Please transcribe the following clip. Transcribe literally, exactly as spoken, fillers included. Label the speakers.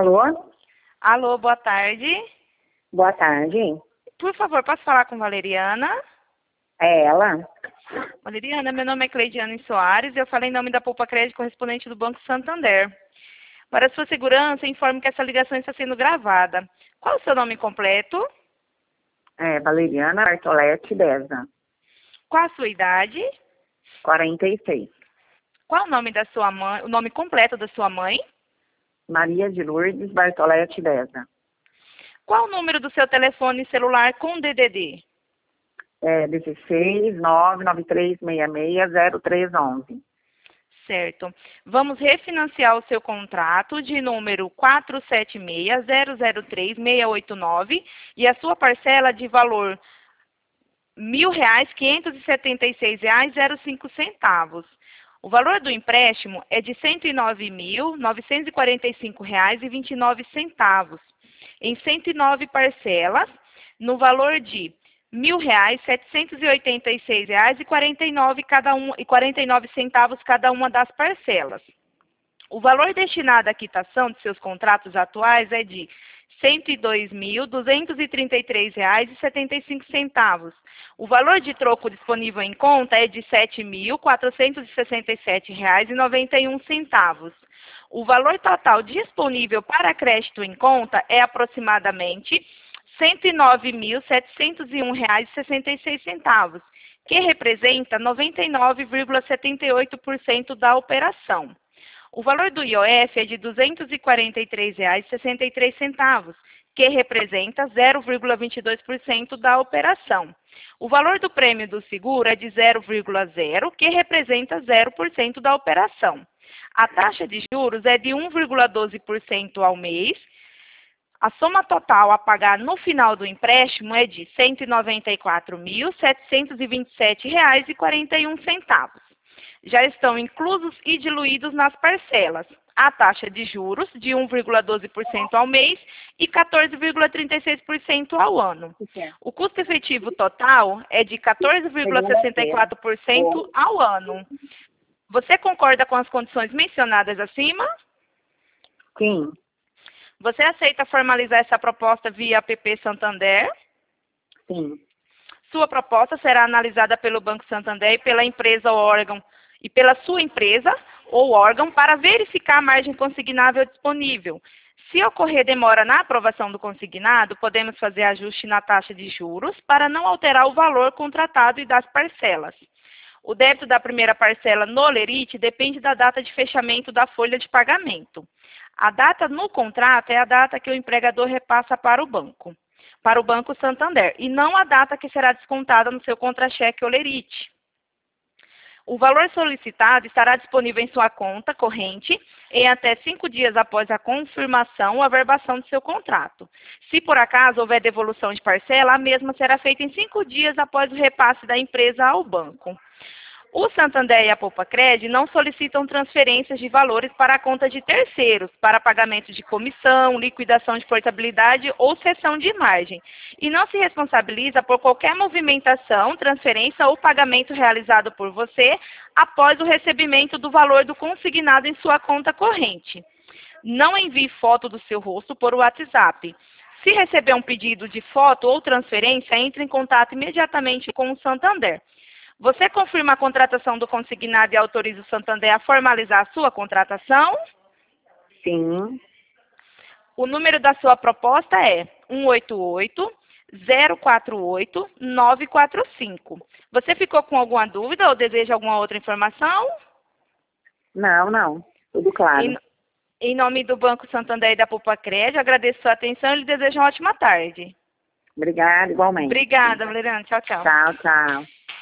Speaker 1: Alô?
Speaker 2: Alô, boa tarde.
Speaker 1: Boa tarde.
Speaker 2: Por favor, posso falar com Valeriana?
Speaker 1: É ela?
Speaker 2: Valeriana, meu nome é Cleidiane Soares e eu falei em nome da Poupa Crédito, correspondente do Banco Santander. Para sua segurança, informo que essa ligação está sendo gravada. Qual o seu nome completo?
Speaker 1: É Valeriana Bartolete Deza.
Speaker 2: Qual a sua idade?
Speaker 1: quarenta e seis.
Speaker 2: Qual o nome da sua mãe, o nome completo da sua mãe?
Speaker 1: Maria de Lourdes Bartolete Deza.
Speaker 2: Qual o número do seu telefone celular com D D D?
Speaker 1: É dezesseis, nove nove três seis seis, zero três onze.
Speaker 2: Certo. Vamos refinanciar o seu contrato de número quatro sete seis, zero zero três, seis oito nove e a sua parcela de valor mil reais, quinhentos e setenta e seis reais, zero cinco centavos. O valor do empréstimo é de cento e nove mil, novecentos e quarenta e cinco reais e vinte e nove centavos, em cento e nove parcelas, no valor de mil reais, setecentos e oitenta e seis reais e quarenta e nove cada um e quarenta e nove centavos cada uma das parcelas. O valor destinado à quitação de seus contratos atuais é de cento e dois mil, duzentos e trinta e três reais e setenta e cinco centavos. O valor de troco disponível em conta é de sete mil, quatrocentos e sessenta e sete reais e noventa e um centavos. O valor total disponível para crédito em conta é aproximadamente cento e nove mil, setecentos e um reais e sessenta e seis centavos, que representa noventa e nove vírgula setenta e oito por cento da operação. O valor do I O F é de duzentos e quarenta e três reais e sessenta e três centavos, que representa zero vírgula vinte e dois por cento da operação. O valor do prêmio do seguro é de zero vírgula zero, que representa zero por cento da operação. A taxa de juros é de um vírgula doze por cento ao mês. A soma total a pagar no final do empréstimo é de cento e noventa e quatro mil, setecentos e vinte e sete reais e quarenta e um centavos. Já estão inclusos e diluídos nas parcelas a taxa de juros de um vírgula doze por cento ao mês e quatorze vírgula trinta e seis por cento ao ano. O custo efetivo total é de quatorze vírgula sessenta e quatro por cento ao ano. Você concorda com as condições mencionadas acima?
Speaker 1: Sim.
Speaker 2: Você aceita formalizar essa proposta via app Santander?
Speaker 1: Sim.
Speaker 2: Sua proposta será analisada pelo Banco Santander e pela empresa ou órgão e pela sua empresa ou órgão para verificar a margem consignável disponível. Se ocorrer demora na aprovação do consignado, podemos fazer ajuste na taxa de juros para não alterar o valor contratado e das parcelas. O débito da primeira parcela no Lerite depende da data de fechamento da folha de pagamento. A data no contrato é a data que o empregador repassa para o banco, para o Banco Santander, e não a data que será descontada no seu contra-cheque ou Lerite. O valor solicitado estará disponível em sua conta corrente em até cinco dias após a confirmação ou averbação do seu contrato. Se por acaso houver devolução de parcela, a mesma será feita em cinco dias após o repasse da empresa ao banco. O Santander e a Poupa Crédito não solicitam transferências de valores para a conta de terceiros, para pagamento de comissão, liquidação de portabilidade ou cessão de margem, e não se responsabiliza por qualquer movimentação, transferência ou pagamento realizado por você após o recebimento do valor do consignado em sua conta corrente. Não envie foto do seu rosto por WhatsApp. Se receber um pedido de foto ou transferência, entre em contato imediatamente com o Santander. Você confirma a contratação do consignado e autoriza o Santander a formalizar a sua contratação?
Speaker 1: Sim.
Speaker 2: O número da sua proposta é um oito oito, zero quatro oito, nove quatro cinco. Você ficou com alguma dúvida ou deseja alguma outra informação?
Speaker 1: Não, não. Tudo claro.
Speaker 2: Em, em nome do Banco Santander e da Poupa Crédito, agradeço a sua atenção e lhe desejo uma ótima tarde.
Speaker 1: Obrigada, igualmente.
Speaker 2: Obrigada, Valeriana. Tchau, tchau.
Speaker 1: Tchau, tchau.